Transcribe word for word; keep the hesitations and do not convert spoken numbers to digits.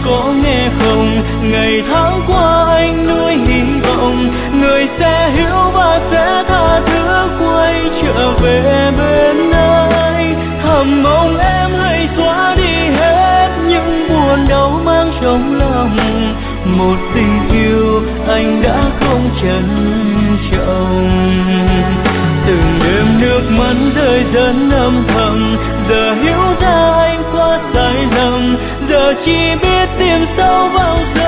có nghe không, ngày tháng qua anh nuôi hy vọng người sẽ hiểu và sẽ tha thứ quay trở về bên anh. Thầm mong em hãy xóa đi hết những buồn đau mang trong lòng, một tình yêu anh đã không trân trọng. Từng đêm nước mắt rơi dần âm thầm, giờ hiểu ra anh quá sai lầm, giờ chỉ biết tìm sâu vào giờ